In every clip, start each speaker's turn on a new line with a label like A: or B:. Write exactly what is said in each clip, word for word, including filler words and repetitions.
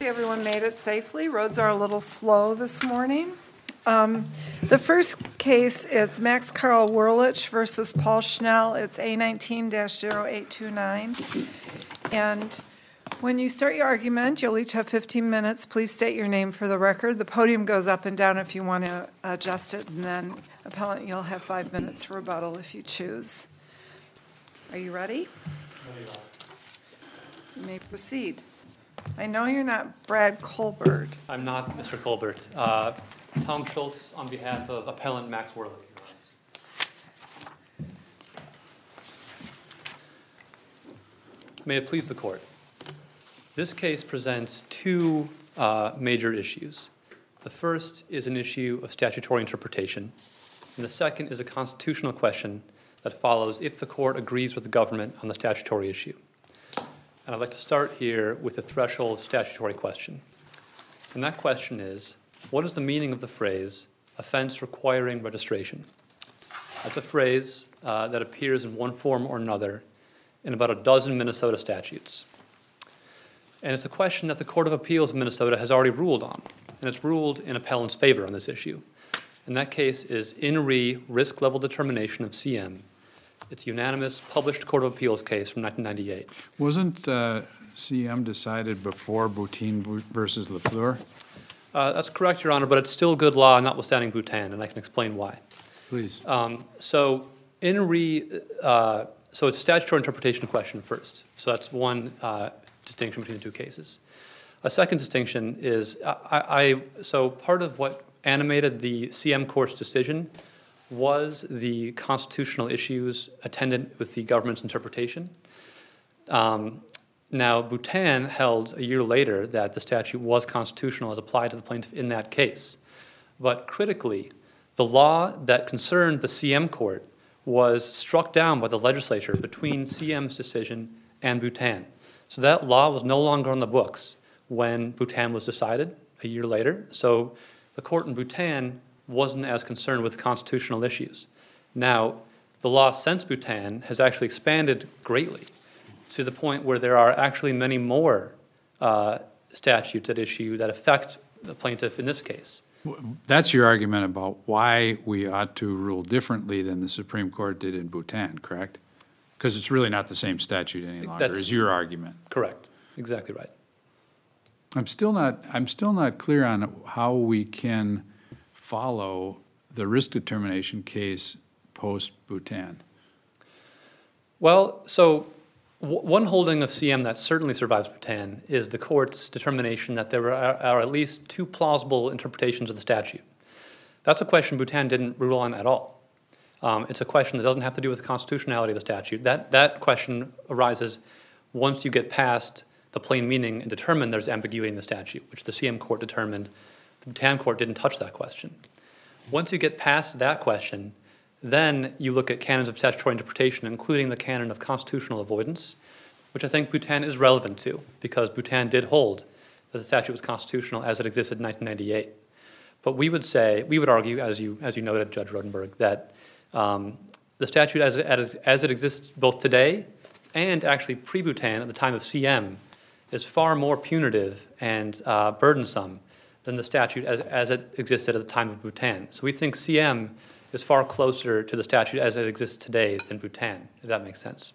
A: Everyone made it safely. Roads are a little slow this morning. Um, the first case is Max Carl Werlich versus Paul Schnell. It's A nineteen dash zero eight two nine. And when you start your argument, you'll each have fifteen minutes. Please state your name for the record. The podium goes up and down if you want to adjust it, and then appellant, you'll have five minutes for rebuttal if you choose. Are you ready? You may proceed. I know you're not Brad Colbert.
B: I'm not Mister Colbert. Uh, Tom Schultz on behalf of appellant Max Werlich. May it please the court. This case presents two uh, major issues. The first is an issue of statutory interpretation, and the second is a constitutional question that follows if the court agrees with the government on the statutory issue. And I'd like to start here with the threshold statutory question. And that question is, what is the meaning of the phrase, offense requiring registration? That's a phrase uh, that appears in one form or another in about a dozen Minnesota statutes. And it's a question that the Court of Appeals of Minnesota has already ruled on, and it's ruled in appellant's favor on this issue. And that case is In Re Risk Level Determination of C M. It's a unanimous published Court of Appeals case from nineteen ninety-eight.
C: Wasn't uh, C M decided before Boutine versus Lafleur?
B: Uh, that's correct, Your Honor, but it's still good law, notwithstanding Boutin, and I can explain why.
C: Please.
B: Um, so, in re, uh, so it's a statutory interpretation question first. So that's one uh, distinction between the two cases. A second distinction is, I, I so part of what animated the C M court's decision was the constitutional issues attendant with the government's interpretation. Um, now, Boutin held a year later that the statute was constitutional as applied to the plaintiff in that case. But critically, the law that concerned the C M court was struck down by the legislature between C M's decision and Boutin. So that law was no longer on the books when Boutin was decided a year later. So the court in Boutin wasn't as concerned with constitutional issues. Now, the law since Boutin has actually expanded greatly to the point where there are actually many more uh, statutes at issue that affect the plaintiff in this case.
C: That's your argument about why we ought to rule differently than the Supreme Court did in Boutin, correct? Because it's really not the same statute any longer,
B: That's
C: is your argument.
B: Correct. Exactly right.
C: I'm still not, I'm still not clear on how we can follow the risk determination case post-Boutin.
B: Well, so w- one holding of C M that certainly survives Boutin is the court's determination that there are, are at least two plausible interpretations of the statute. That's a question Boutin didn't rule on at all. Um, it's a question that doesn't have to do with the constitutionality of the statute. That, that question arises once you get past the plain meaning and determine there's ambiguity in the statute, which the C M court determined. The Boutin court didn't touch that question. Once you get past that question, then you look at canons of statutory interpretation, including the canon of constitutional avoidance, which I think Boutin is relevant to, because Boutin did hold that the statute was constitutional as it existed in nineteen ninety-eight. But we would say, we would argue, as you as you noted, Judge Rodenberg, that um, the statute as it, as, as it exists both today and actually pre-Boutin at the time of C M is far more punitive and uh, burdensome than the statute as, as it existed at the time of Boutin. So we think C M is far closer to the statute as it exists today than Boutin, if that makes sense.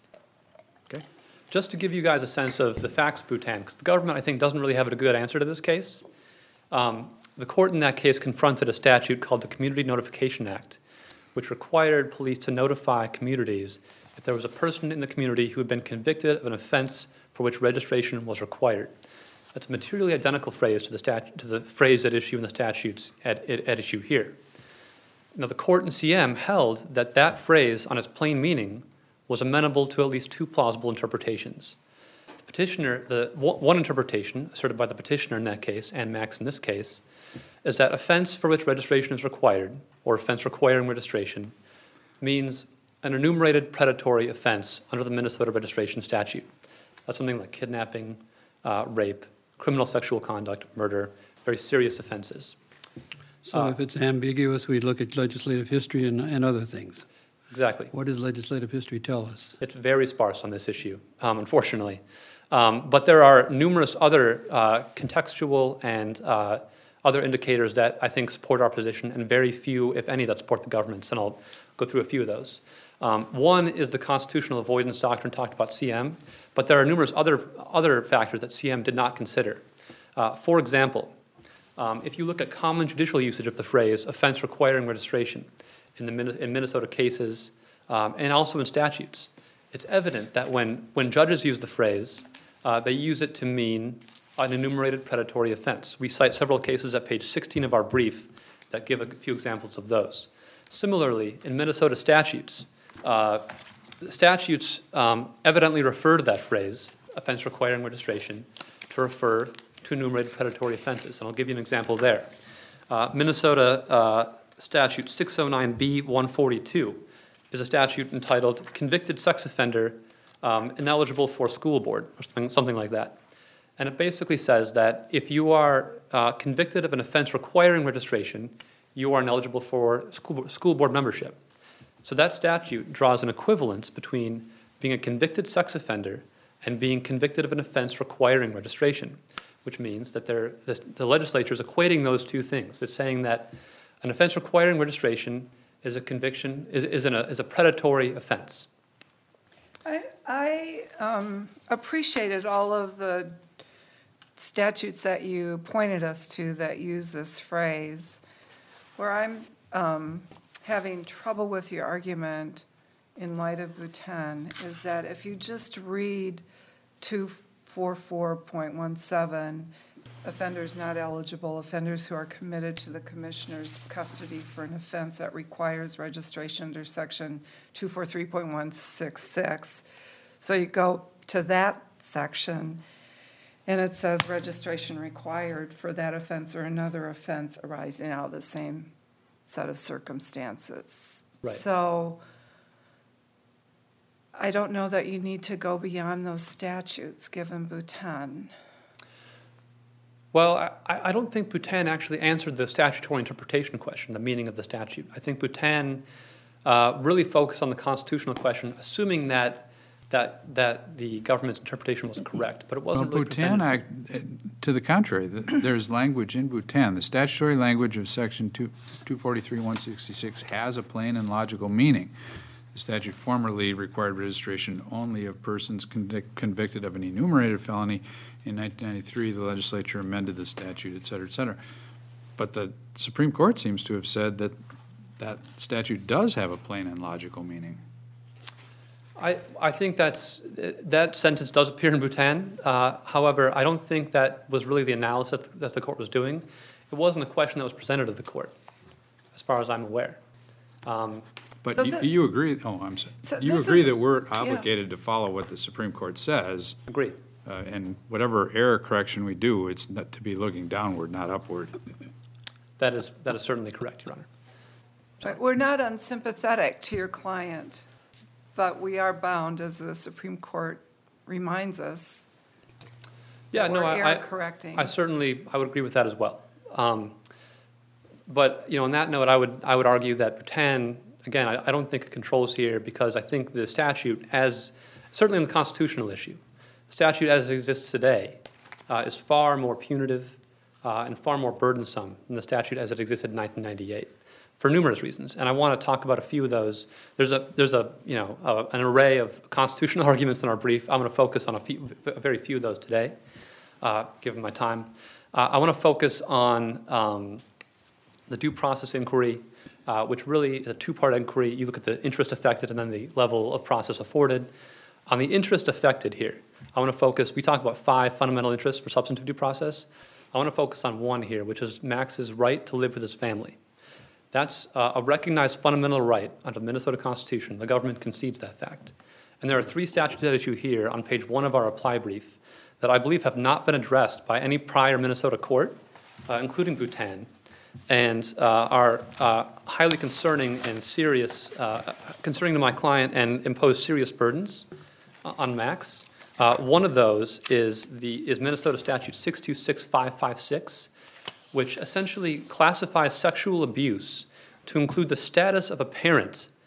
C: Okay.
B: Just to give you guys a sense of the facts of Boutin, because the government, I think, doesn't really have a good answer to this case. Um, the court in that case confronted a statute called the Community Notification Act, which required police to notify communities if there was a person in the community who had been convicted of an offense for which registration was required. That's a materially identical phrase to the, stat- to the phrase at issue in the statutes at, at, at issue here. Now, the court in C M held that that phrase, on its plain meaning, was amenable to at least two plausible interpretations. The petitioner, the one interpretation asserted by the petitioner in that case, and Max in this case, is that offense for which registration is required, or offense requiring registration, means an enumerated predatory offense under the Minnesota registration statute. That's something like kidnapping, uh, rape, criminal sexual conduct, murder, very serious offenses.
D: So
B: uh,
D: if it's ambiguous, we look at legislative history and, and other things.
B: Exactly.
D: What does legislative history tell us?
B: It's very sparse on this issue, um, unfortunately. Um, but there are numerous other uh, contextual and uh, other indicators that I think support our position, and very few, if any, that support the government's, and I'll go through a few of those. Um, one is the constitutional avoidance doctrine talked about C M, but there are numerous other, other factors that C M did not consider. Uh, for example, um, if you look at common judicial usage of the phrase offense requiring registration in, the, in Minnesota cases um, and also in statutes, it's evident that when, when judges use the phrase, uh, they use it to mean an enumerated predatory offense. We cite several cases at page sixteen of our brief that give a few examples of those. Similarly, in Minnesota statutes, uh, statutes um, evidently refer to that phrase, offense requiring registration, to refer to enumerated predatory offenses. And I'll give you an example there. Uh, Minnesota uh, statute six oh nine B one forty-two is a statute entitled Convicted Sex Offender um, Ineligible for School Board, or something, something like that. And it basically says that if you are uh, convicted of an offense requiring registration, you are ineligible for school, school board membership. So that statute draws an equivalence between being a convicted sex offender and being convicted of an offense requiring registration, which means that they're, the, the legislature is equating those two things. It's saying that an offense requiring registration is a conviction, is, is, an, a, is a predatory offense.
A: I, I um, appreciated all of the statutes that you pointed us to that use this phrase. Where I'm um, having trouble with your argument in light of Boutin is that if you just read two forty-four point one seven, offenders not eligible, offenders who are committed to the commissioner's custody for an offense that requires registration under section two forty-three point one sixty-six. So you go to that section, and it says registration required for that offense or another offense arising out of the same set of circumstances.
B: Right.
A: So I don't know that you need to go beyond those statutes, given Boutin.
B: Well, I, I don't think Boutin actually answered the statutory interpretation question, the meaning of the statute. I think Boutin uh, really focused on the constitutional question, assuming that that that the government's interpretation was correct, but it wasn't
C: Well,
B: really
C: Boutin,
B: presented.
C: act, to the contrary, the, there's language in Boutin. The statutory language of section two forty-three one sixty-six has a plain and logical meaning. The statute formerly required registration only of persons convic- convicted of an enumerated felony. In nineteen ninety-three, the legislature amended the statute, et cetera, et cetera. But the Supreme Court seems to have said that that statute does have a plain and logical meaning.
B: I, I think that's, that sentence does appear in Boutin. Uh, however, I don't think that was really the analysis that the court was doing. It wasn't a question that was presented to the court, as far as I'm aware. Um,
C: But
A: So
C: you,
A: the-
C: you agree, oh, I'm sorry.
A: So
C: You
A: this
C: agree
A: is-
C: that we're obligated to follow what the Supreme Court says,
B: agree.
C: uh, and whatever error correction we do, it's not to be looking downward, not upward.
B: That is, that is certainly correct, Your Honor.
A: But we're not unsympathetic to your client, but we are bound, as the Supreme Court reminds us,
B: Yeah,
A: that
B: no,
A: we're
B: I, I,
A: error correcting.
B: I certainly, I would agree with that as well. Um, but, you know, on that note, I would, I would argue that Boutin, again, I, I don't think it controls here, because I think the statute, as, certainly in the constitutional issue, the statute as it exists today uh, is far more punitive uh, and far more burdensome than the statute as it existed in nineteen ninety-eight, for numerous reasons. And I want to talk about a few of those. There's a, there's a you know, a, an array of constitutional arguments in our brief. I'm going to focus on a, few, a very few of those today, uh, given my time. Uh, I want to focus on um, the due process inquiry, uh, which really is a two-part inquiry. You look at the interest affected and then the level of process afforded. On the interest affected here, I want to focus, we talk about five fundamental interests for substantive due process. I want to focus on one here, which is Max's right to live with his family. That's uh, a recognized fundamental right under the Minnesota Constitution. The government concedes that fact. And there are three statutes at issue here on page one of our reply brief that I believe have not been addressed by any prior Minnesota court, uh, including Boutin, and uh, are uh, highly concerning and serious, uh, concerning to my client, and impose serious burdens on Max. Uh, one of those is the is Minnesota Statute six two six five five six, which essentially classifies sexual abuse to include the status of a parent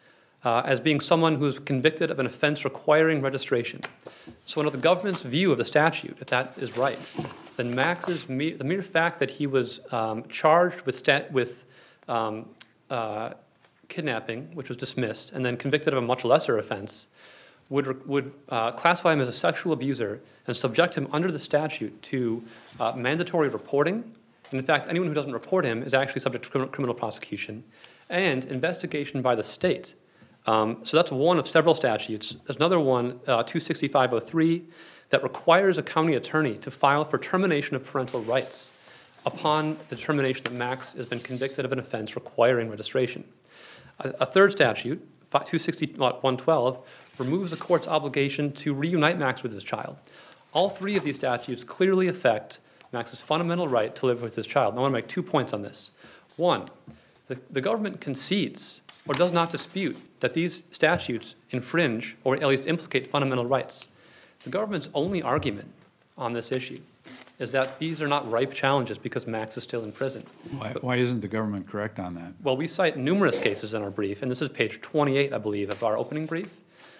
B: uh, as being someone who is convicted of an offense requiring registration. So under the government's view of the statute, if that is right, then Max's me- the mere fact that he was um, charged with stat- with um, uh, kidnapping, which was dismissed, and then convicted of a much lesser offense, would would uh, classify him as a sexual abuser and subject him under the statute to uh, mandatory reporting. And in fact, anyone who doesn't report him is actually subject to criminal, criminal prosecution and investigation by the state. Um, so that's one of several statutes. There's another one, uh, two sixty-five oh three, that requires a county attorney to file for termination of parental rights upon the determination that Max has been convicted of an offense requiring registration. A, a third statute, two sixty-one twelve, removes the court's obligation to reunite Max with his child. All three of these statutes clearly affect Max's fundamental right to live with his child. And I want to make two points on this. One, the, the government concedes or does not dispute that these statutes infringe or at least implicate fundamental rights. The government's only argument on this issue is that these are not ripe challenges because Max is still in prison.
C: Why, why isn't the government correct on that?
B: Well, we cite numerous cases in our brief, and this is page twenty-eight, I believe, of our opening brief,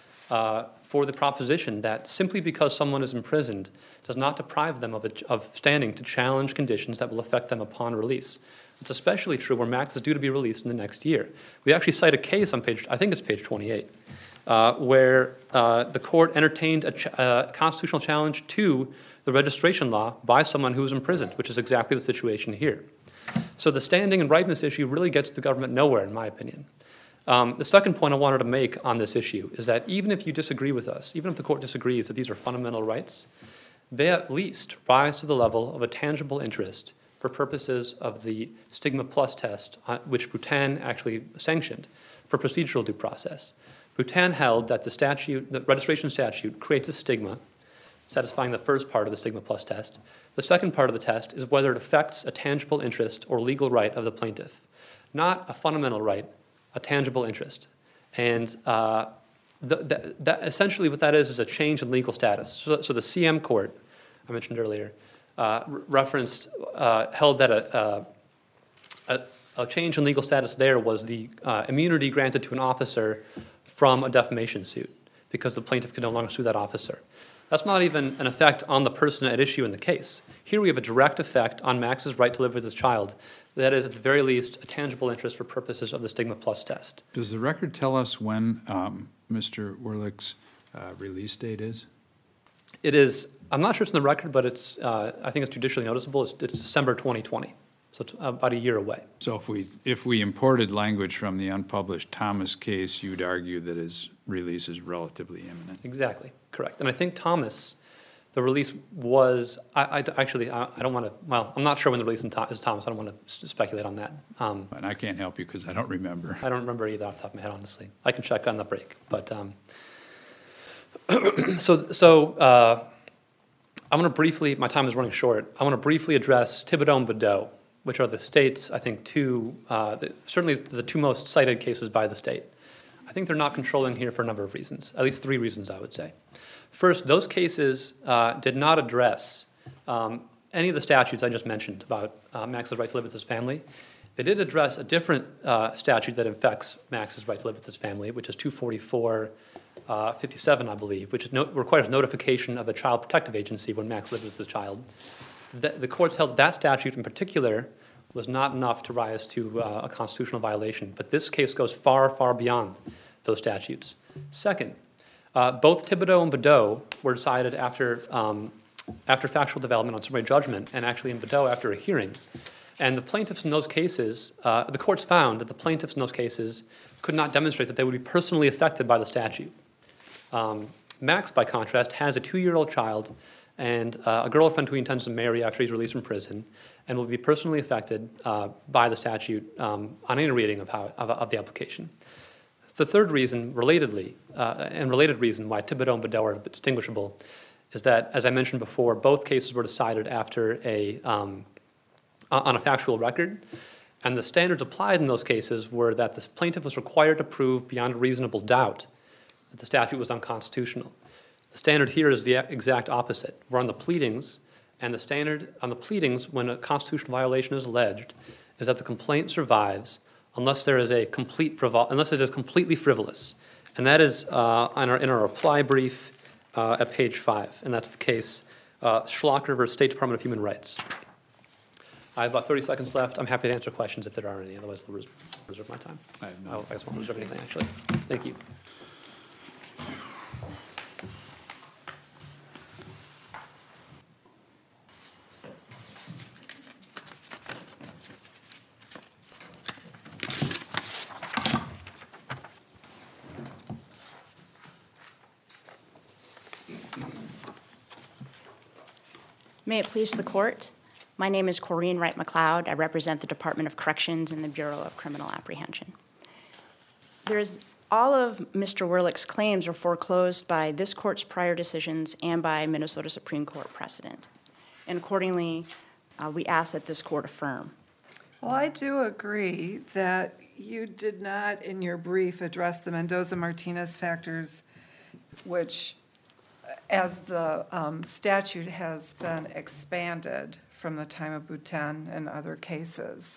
B: uh, for the proposition that simply because someone is imprisoned does not deprive them of, a, of standing to challenge conditions that will affect them upon release. It's especially true where Max is due to be released in the next year. We actually cite a case on page, I think it's page twenty-eight, uh, where uh, the court entertained a ch- uh, constitutional challenge to the registration law by someone who was imprisoned, which is exactly the situation here. So the standing and ripeness issue really gets the government nowhere, in my opinion. Um, the second point I wanted to make on this issue is that even if you disagree with us, even if the court disagrees that these are fundamental rights, they at least rise to the level of a tangible interest for purposes of the stigma plus test, uh, which Bhutan actually sanctioned for procedural due process. Bhutan held that the statute, the registration statute, creates a stigma, satisfying the first part of the stigma plus test. The second part of the test is whether it affects a tangible interest or legal right of the plaintiff, not a fundamental right, a tangible interest. And uh, the, the, that essentially what that is is a change in legal status. So, so the C M court, I mentioned earlier, uh, re- referenced, uh, held that a, a, a change in legal status there was the uh, immunity granted to an officer from a defamation suit because the plaintiff could no longer sue that officer. That's not even an effect on the person at issue in the case. Here we have a direct effect on Max's right to live with his child. That is, at the very least, a tangible interest for purposes of the stigma plus test.
C: Does the record tell us when um, Mister Werlich's uh, release date is?
B: It is, I'm not sure it's in the record, but it's, uh, I think it's judicially noticeable. It's, it's December twenty twenty, so it's about a year away.
C: So if we if we imported language from the unpublished Thomas case, you'd argue that his release is relatively imminent.
B: Exactly, correct. And I think Thomas, the release was, I, I actually, I, I don't want to, well, I'm not sure when the release is Thomas. I don't want to speculate on that. Um,
C: And I can't help you because I don't remember.
B: I don't remember either off the top of my head, honestly. I can check on the break. But um, so, so uh, I want to briefly, my time is running short. I want to briefly address Thibodeau and Bedeau, which are the state's, I think, two, uh, the, certainly the two most cited cases by the state. I think they're not controlling here for a number of reasons, at least three reasons, I would say. First, those cases uh, did not address um, any of the statutes I just mentioned about uh, Max's right to live with his family. They did address a different uh, statute that affects Max's right to live with his family, which is two forty-four fifty-seven, I believe, which is no- requires notification of a child protective agency when Max lives with the child. The, the courts held that statute in particular was not enough to rise to uh, a constitutional violation, but this case goes far, far beyond those statutes. Second, uh, both Thibodeau and Bedeau were decided after, um, after factual development on summary judgment, and actually in Bedeau after a hearing. And the plaintiffs in those cases, uh, the courts found that the plaintiffs in those cases could not demonstrate that they would be personally affected by the statute. Um, Max, by contrast, has a two-year-old child and uh, a girlfriend who he intends to marry after he's released from prison, and will be personally affected uh, by the statute um, on any reading of, how, of, of the application. The third reason, relatedly, uh, and related reason why Thibodeau and Bedeau are distinguishable is that, as I mentioned before, both cases were decided after a, um, on a factual record, and the standards applied in those cases were that the plaintiff was required to prove beyond a reasonable doubt that the statute was unconstitutional. The standard here is the exact opposite. We're on the pleadings, and the standard on the pleadings when a constitutional violation is alleged is that the complaint survives unless there is a complete frivol, unless it is completely frivolous. And that is uh, in, our, in our reply brief uh, at page five, and that's the case uh, Schlocker versus State Department of Human Rights. I have about thirty seconds left. I'm happy to answer questions if there are any. Otherwise, I'll res- reserve my time.
C: I have
B: Oh,
C: none.
B: I just won't reserve anything, actually. Thank you.
E: May it please the court. My name is Corrine Wright-McLeod. I represent the Department of Corrections and the Bureau of Criminal Apprehension. There's all of Mister Werlich's claims are foreclosed by this court's prior decisions and by Minnesota Supreme Court precedent. And accordingly, uh, we ask that this court affirm.
A: Well, I do agree that you did not, in your brief, address the Mendoza-Martinez factors, which, as the um, statute has been expanded from the time of Boutin and other cases,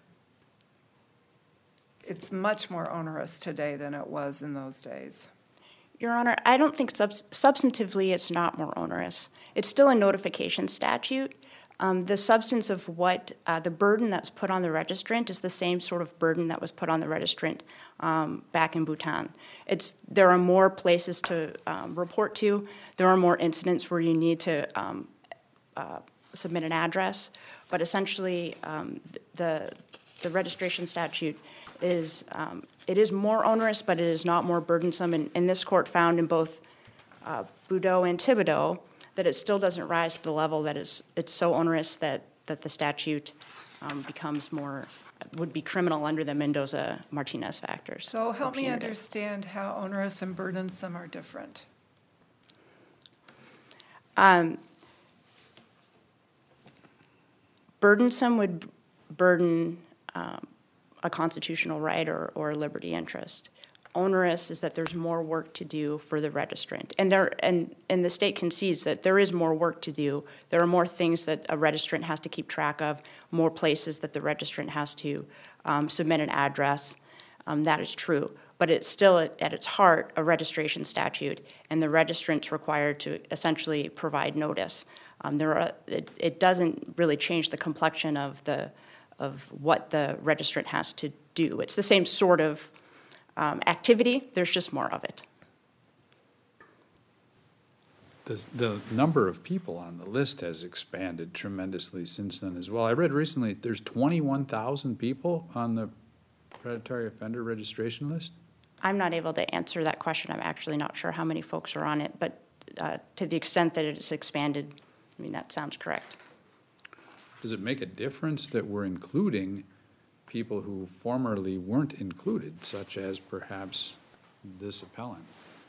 A: it's much more onerous today than it was in those days.
E: Your Honor, I don't think subs- substantively it's not more onerous. It's still a notification statute. Um, the substance of what uh, the burden that's put on the registrant is the same sort of burden that was put on the registrant um, back in Bhutan. It's there are more places to um, report to. There are more incidents where you need to um, uh, submit an address, but essentially um, the the registration statute is um, it is more onerous, but it is not more burdensome. And, and this court found in both uh, Boudreaux and Thibodeau that it still doesn't rise to the level that is it's so onerous that, that the statute um, becomes more, would be criminal under the Mendoza-Martinez factors.
A: So help me
E: Punitive.
A: understand how onerous and burdensome are different.
E: Um, burdensome would burden um, a constitutional right or, or a liberty interest. Onerous is that there's more work to do for the registrant. And there and, and the state concedes that there is more work to do. There are more things that a registrant has to keep track of, more places that the registrant has to um, submit an address. Um, that is true. But it's still, at, at its heart, a registration statute, and the registrant's required to essentially provide notice. Um, there are, it, it doesn't really change the complexion of the of what the registrant has to do. It's the same sort of Um, activity, there's just more of it.
C: The, the number of people on the list has expanded tremendously since then as well. I read recently there's twenty-one thousand people on the predatory offender registration list.
E: I'm not able to answer that question. I'm actually not sure how many folks are on it, but uh, to the extent that it's expanded, I mean, that sounds correct.
C: Does it make a difference that we're including people who formerly weren't included, such as perhaps this appellant?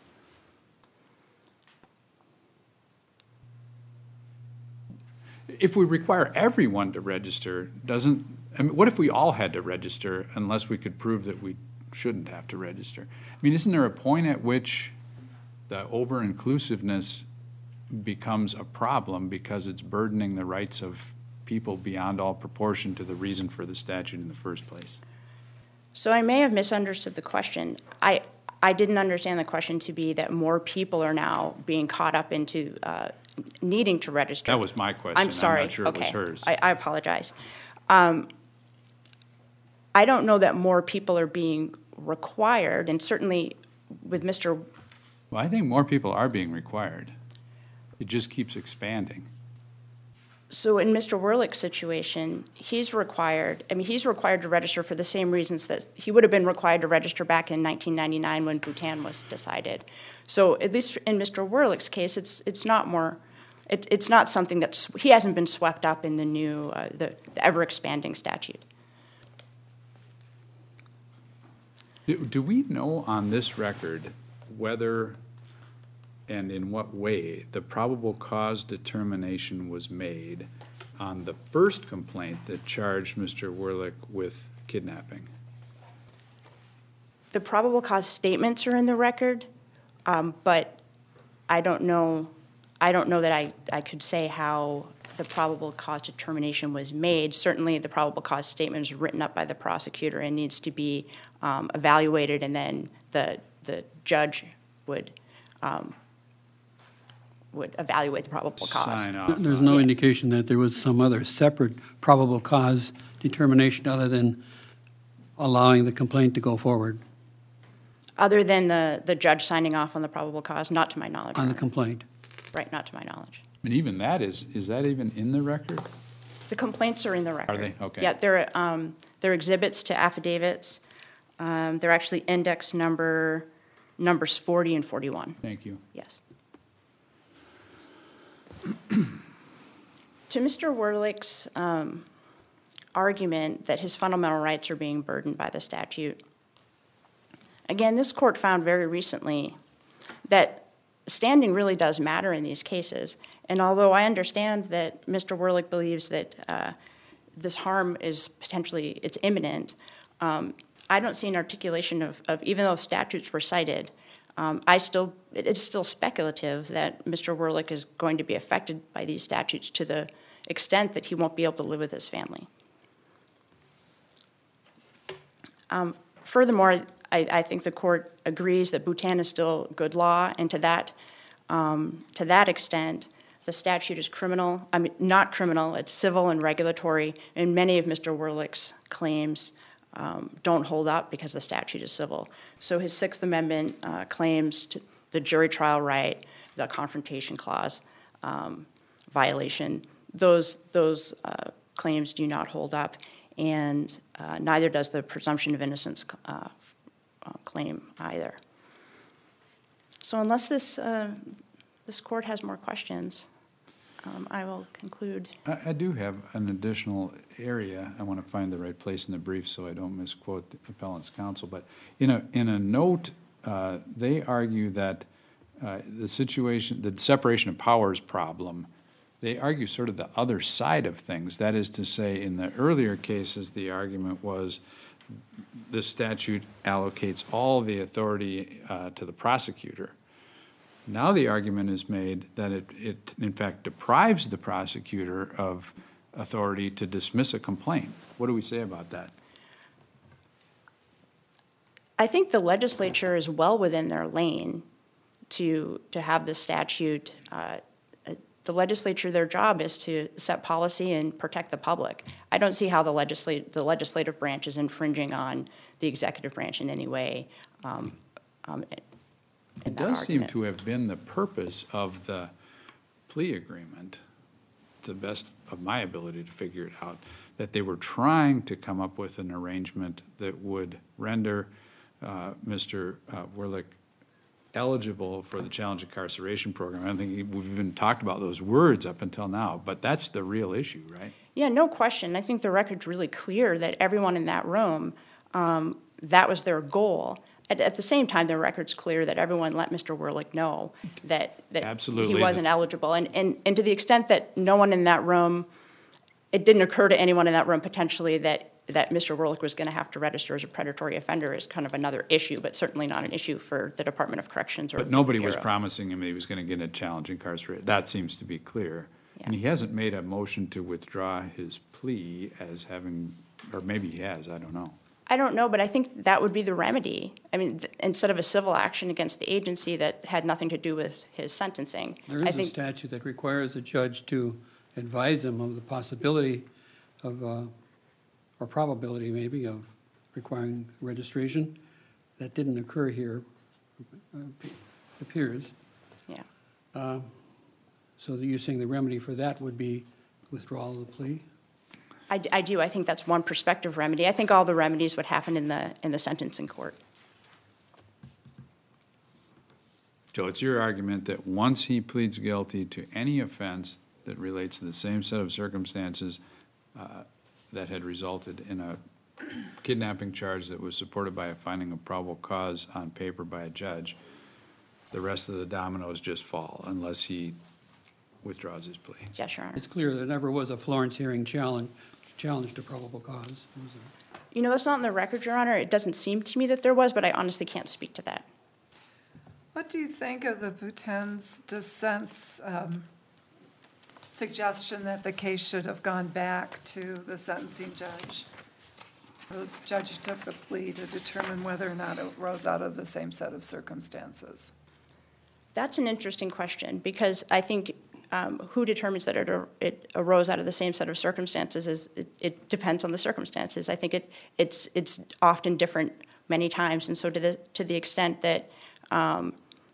C: If we require everyone to register, doesn't, I mean, what if we all had to register unless we could prove that we shouldn't have to register? I mean, isn't there a point at which the over-inclusiveness becomes a problem because it's burdening the rights of people beyond all proportion to the reason for the statute in the first place?
E: So I may have misunderstood the question. I I didn't understand the question to be that more people are now being caught up into uh, needing to register.
C: That was my question.
E: I'm sorry.
C: I'm not sure
E: okay.
C: it was hers.
E: I, I apologize. Um, I don't know that more people are being required, and certainly with Mister
C: Well, I think more people are being required. It just keeps expanding.
E: So in Mister Werlich's situation, he's required, I mean, he's required to register for the same reasons that he would have been required to register back in nineteen ninety-nine when Bhutan was decided. So at least in Mister Werlich's case, it's it's not more, it, it's not something that's, he hasn't been swept up in the new, uh, the, the ever-expanding statute.
C: Do, do we know on this record whether and in what way the probable cause determination was made on the first complaint that charged Mister Werlich with kidnapping?
E: The probable cause statements are in the record, um, but I don't know, I don't know that I, I could say how the probable cause determination was made. Certainly, the probable cause statement is written up by the prosecutor and needs to be um, evaluated, and then the the judge would um, would evaluate the probable cause.
C: Sign off.
D: There's
C: on
D: no
C: it.
D: indication that there was some other separate probable cause determination other than allowing the complaint to go forward
E: Other than the, the judge signing off on the probable cause, not to my knowledge.
D: on
E: Your
D: the
E: Honor.
D: complaint.
E: Right, not to my knowledge.
C: And even that is, is that even in the record?
E: The complaints are in the record.
C: they? Okay.
E: Yeah, they're, um, they're exhibits to affidavits. Um, they're actually index number, numbers forty and forty-one.
C: Thank you.
E: Yes. To Mister Werlick's um, argument that his fundamental rights are being burdened by the statute, again, this court found very recently that standing really does matter in these cases. And although I understand that Mister Werlick believes that uh, this harm is potentially, it's imminent, um, I don't see an articulation of, of even though statutes were cited, um, I still, it is still speculative that Mister Werlick is going to be affected by these statutes to the extent that he won't be able to live with his family. Um, furthermore, I, I think the court agrees that Bhutan is still good law, and to that, um, to that extent, the statute is criminal. I mean, not criminal, it's civil and regulatory, and many of Mister Werlick's claims um, don't hold up because the statute is civil. So his Sixth Amendment uh, claims to the jury trial right, the confrontation clause um, violation, those, those uh, claims do not hold up, and uh, neither does the presumption of innocence uh, uh, claim either. So unless this, uh, this court has more questions, um, I will conclude.
C: I, I do have an additional area. I want to find the right place in the brief so I don't misquote the appellant's counsel. But in a, in a note, uh, they argue that uh, the situation, the separation of powers problem, they argue sort of the other side of things. That is to say, in the earlier cases, the argument was the statute allocates all the authority uh, to the prosecutor. Now the argument is made that it, it, in fact, deprives the prosecutor of authority to dismiss a complaint. What do we say about that?
E: I think the legislature is well within their lane to, to have the statute. Uh, the legislature, their job is to set policy and protect the public. I don't see how the, legislate, the legislative branch is infringing on the executive branch in any way. Um, um,
C: It does seem to have been the purpose of the plea agreement, to the best of my ability to figure it out, that they were trying to come up with an arrangement that would render uh, Mister Uh, Werlick eligible for the challenge incarceration program. I don't think we've even talked about those words up until now, but that's the real issue, right?
E: Yeah, no question. I think the record's really clear that everyone in that room, um, that was their goal. At, at the same time, the record's clear that everyone let Mister Werlick know that, that
C: Absolutely.
E: he wasn't eligible. And, and, and to the extent that no one in that room, it didn't occur to anyone in that room potentially that, that Mister Werlick was going to have to register as a predatory offender is kind of another issue, but certainly not an issue for the Department of Corrections or
C: But nobody was
E: Bureau.
C: promising him that he was going to get a challenge incarceration. That seems to be clear. And he hasn't made a motion to withdraw his plea as having, or maybe he has, I don't know.
E: I don't know, but I think that would be the remedy. I mean, th- instead of a civil action against the agency that had nothing to do with his sentencing.
D: There
E: I
D: is a
E: think,
D: statute that requires a judge to advise him of the possibility of, uh, or probability maybe, of requiring registration. That didn't occur here, uh, it appears.
E: yeah.
D: Uh, So that you're saying the remedy for that would be withdrawal of the plea?
E: I, d- I do. I think that's one prospective remedy. I think all the remedies would happen in the, in the sentencing court.
C: Joe, it's your argument that once he pleads guilty to any offense that relates to the same set of circumstances uh, that had resulted in a kidnapping charge that was supported by a finding of probable cause on paper by a judge, the rest of the dominoes just fall unless he withdraws his plea.
E: Yes, Your Honor.
D: It's clear there never was a Florence hearing challenge, challenge to probable cause. Was there?
E: You know, that's not in the record, Your Honor. It doesn't seem to me that there was, but I honestly can't speak to that.
A: What do you think of the Bhutan's dissent's um, suggestion that the case should have gone back to the sentencing judge. The judge who took the plea to determine whether or not it rose out of the same set of circumstances.
E: That's an interesting question, because I think um, who determines that it, ar- it arose out of the same set of circumstances is, it, it depends on the circumstances. I think it, it's, it's often different many times, and so to the, to the extent that, um,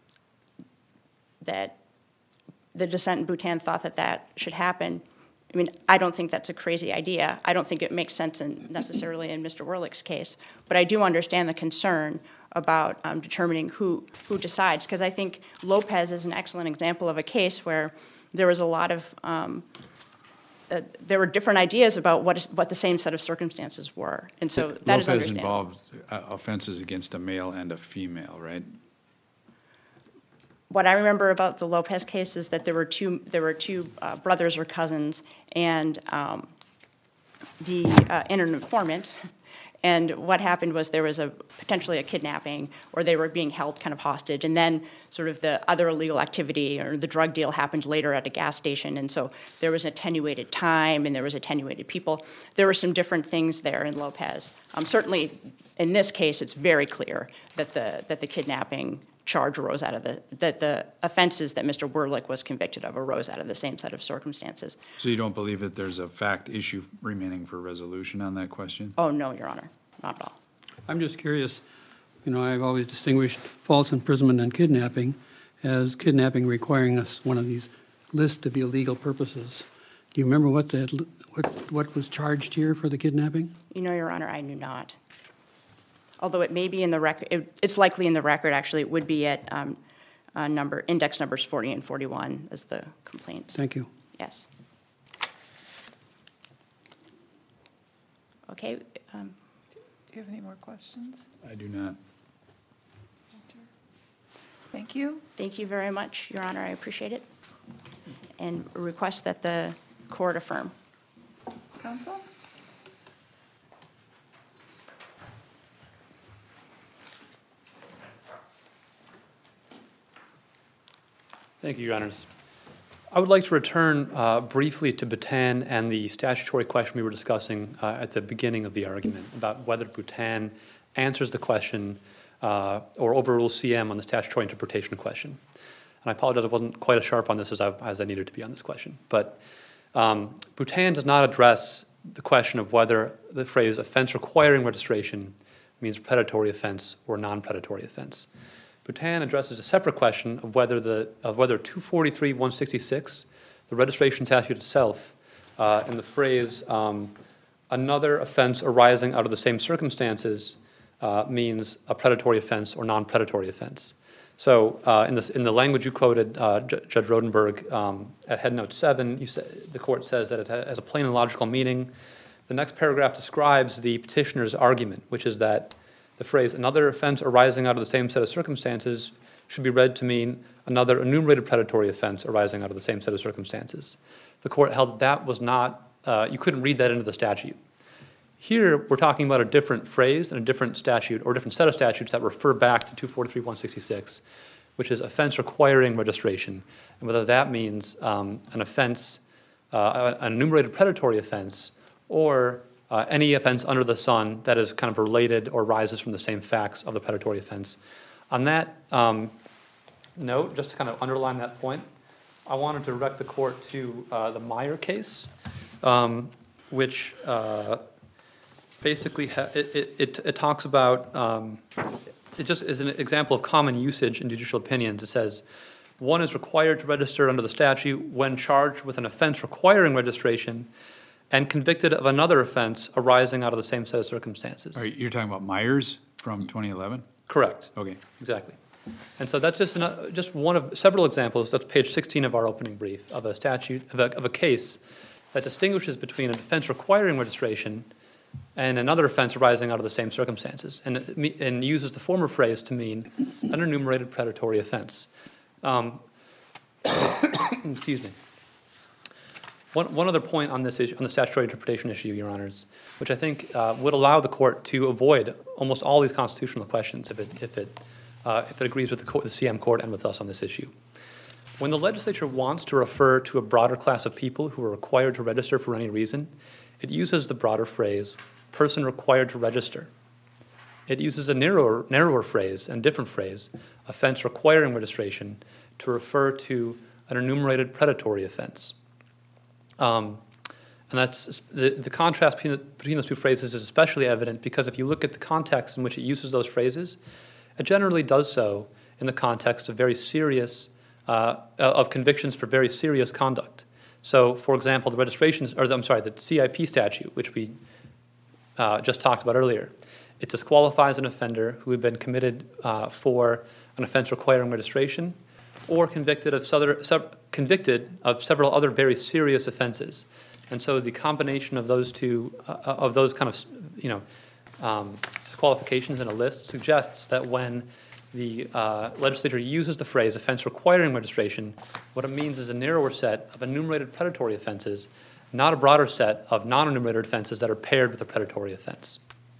E: that the dissent in Bhutan thought that that should happen, I mean, I don't think that's a crazy idea. I don't think it makes sense in, necessarily in Mister Werlich's case, but I do understand the concern about um, determining who, who decides, because I think Lopez is an excellent example of a case where there was a lot of, um, uh, there were different ideas about what, is, what the same set of circumstances were, and so that is
C: Lopez
E: understandable.
C: involved uh, offenses against a male and a female, right?
E: What I remember about the Lopez case is that there were two, there were two uh, brothers or cousins, and um, the uh, and an informant. And what happened was there was a potentially a kidnapping, or they were being held kind of hostage, and then sort of the other illegal activity or the drug deal happened later at a gas station, and so there was attenuated time and there was attenuated people. There were some different things there in Lopez. Um, certainly, in this case, it's very clear that the that the kidnapping charge arose out of the, that the offenses that Mister Werlich was convicted of arose out of the same set of circumstances.
C: So you don't believe that there's a fact issue remaining for resolution on that question?
E: Oh, no, Your Honor, not at all.
D: I'm just curious, you know, I've always distinguished false imprisonment and kidnapping as kidnapping requiring us one of these lists of illegal purposes. Do you remember what that, what, what was charged here for the kidnapping?
E: You know, Your Honor, I do not. Although it may be in the record, it, it's likely in the record, actually, it would be at um, uh, number, index numbers forty and forty-one as the complaints.
D: Thank you.
E: Yes. Okay, um,
A: Do you have any more questions?
C: I do not.
A: Thank you.
E: thank you very much, Your Honor, I appreciate it. And request that the court affirm.
A: Counsel?
B: Thank you, Your Honors. I would like to return uh, briefly to Bhutan and the statutory question we were discussing uh, at the beginning of the argument about whether Bhutan answers the question uh, or overrules C M on the statutory interpretation question. And I apologize I wasn't quite as sharp on this as I, as I needed to be on this question. But um, Bhutan does not address the question of whether the phrase offense requiring registration means predatory offense or non-predatory offense. Bhutan addresses a separate question of whether the of whether two forty-three one sixty-six, the registration statute itself, uh, and the phrase um, another offense arising out of the same circumstances uh, means a predatory offense or non-predatory offense. So uh, in, this, in the language you quoted, uh, J- Judge Rodenberg, um, at Head Note seven, you say, the court says that it has a plain and logical meaning. The next paragraph describes the petitioner's argument, which is that the phrase another offense arising out of the same set of circumstances should be read to mean another enumerated predatory offense arising out of the same set of circumstances. The court held that, that was not, uh, you couldn't read that into the statute. Here, we're talking about a different phrase and a different statute or a different set of statutes that refer back to two forty-three one sixty-six, which is offense requiring registration, and whether that means um, an offense, uh, an enumerated predatory offense, or Uh, any offense under the sun that is kind of related or rises from the same facts of the predatory offense. On that um, note, just to kind of underline that point, I wanted to direct the court to uh, the Meyer case, um, which uh, basically ha- it, it, it, it talks about, um, it just is an example of common usage in judicial opinions. It says, one is required to register under the statute when charged with an offense requiring registration and convicted of another offense arising out of the same set of circumstances.
C: Are you, you're talking about Myers from twenty eleven?
B: Correct.
C: Okay.
B: Exactly. And so that's just an, just one of several examples. That's page sixteen of our opening brief of a statute of a, of a case that distinguishes between an offense requiring registration and another offense arising out of the same circumstances, and it, and uses the former phrase to mean an enumerated predatory offense. Um, excuse me. One, one other point on this issue, on the statutory interpretation issue, Your Honors, which I think uh, would allow the court to avoid almost all these constitutional questions if it if it uh, if it agrees with the, court, the C M court and with us on this issue. When the legislature wants to refer to a broader class of people who are required to register for any reason, it uses the broader phrase, person required to register. It uses a narrower, narrower phrase and different phrase, offense requiring registration, to refer to an enumerated predatory offense. Um, and that's the, the contrast between, the, between those two phrases is especially evident because if you look at the context in which it uses those phrases, it generally does so in the context of very serious, uh, of convictions for very serious conduct. So, for example, the registrations, or the, I'm sorry, the C I P statute, which we uh, just talked about earlier, it disqualifies an offender who had been committed uh, for an offense requiring registration or convicted of, other, sub, convicted of several other very serious offenses. And so the combination of those two, uh, of those kind of, you know, um, disqualifications in a list suggests that when the uh, legislature uses the phrase offense requiring registration, what it means is a narrower set of enumerated predatory offenses, not a broader set of non-enumerated offenses that are paired with a predatory offense.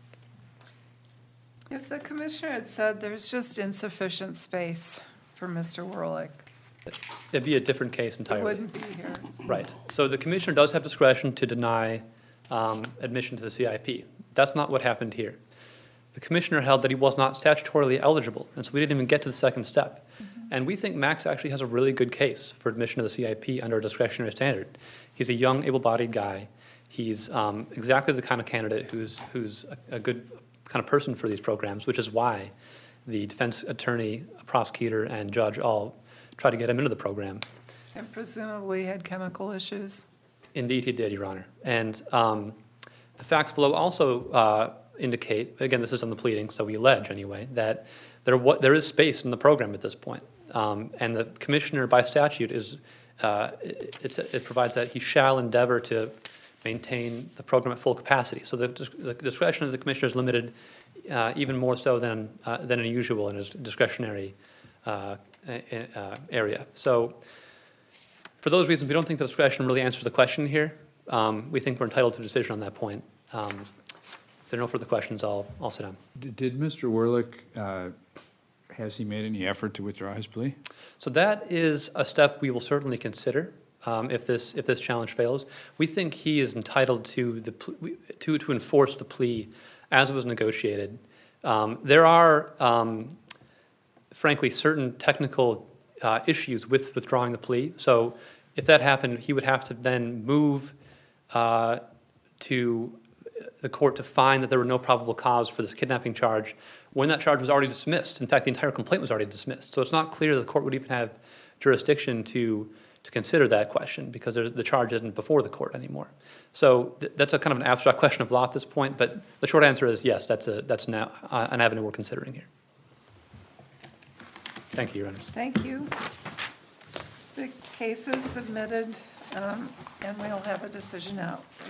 A: If the commissioner had said there's just insufficient space for Mister Werlich,
B: It'd be a different case
A: it
B: entirely.
A: wouldn't be here.
B: Right. So the commissioner does have discretion to deny um, admission to the C I P. That's not what happened here. The commissioner held that he was not statutorily eligible, and so we didn't even get to the second step. Mm-hmm. And we think Max actually has a really good case for admission to the C I P under a discretionary standard. He's a young, able-bodied guy. He's um, exactly the kind of candidate who's, who's a, a good kind of person for these programs, which is why the defense attorney, prosecutor, and judge all try to get him into the program.
A: And presumably had chemical issues.
B: Indeed, he did, Your Honor. And um, the facts below also uh, indicate, again, this is on the pleading, so we allege anyway, that there wa- there is space in the program at this point. Um, and the commissioner, by statute, is uh, it, it's, it provides that he shall endeavor to maintain the program at full capacity. So the, the discretion of the commissioner is limited uh, even more so than uh, than usual in his discretionary uh, uh, area. So for those reasons, we don't think the discretion really answers the question here. Um, we think we're entitled to a decision on that point. Um, if there are no further questions, I'll, I'll sit down.
C: Did did Mister Werlich, uh, has he made any effort to withdraw his plea?
B: So that is a step we will certainly consider um, if this if this challenge fails. We think he is entitled to the pl- to to enforce the plea as it was negotiated. Um, there are, um, frankly, certain technical uh, issues with withdrawing the plea. So if that happened, he would have to then move uh, to the court to find that there were no probable cause for this kidnapping charge when that charge was already dismissed. In fact, the entire complaint was already dismissed. So it's not clear the court would even have jurisdiction to to consider that question because the charge isn't before the court anymore. So th- that's a kind of an abstract question of law at this point, but the short answer is yes, that's a that's now uh, an avenue we're considering here. Thank you, Your Honors.
A: Thank you. The case is submitted, um, and we'll have a decision out.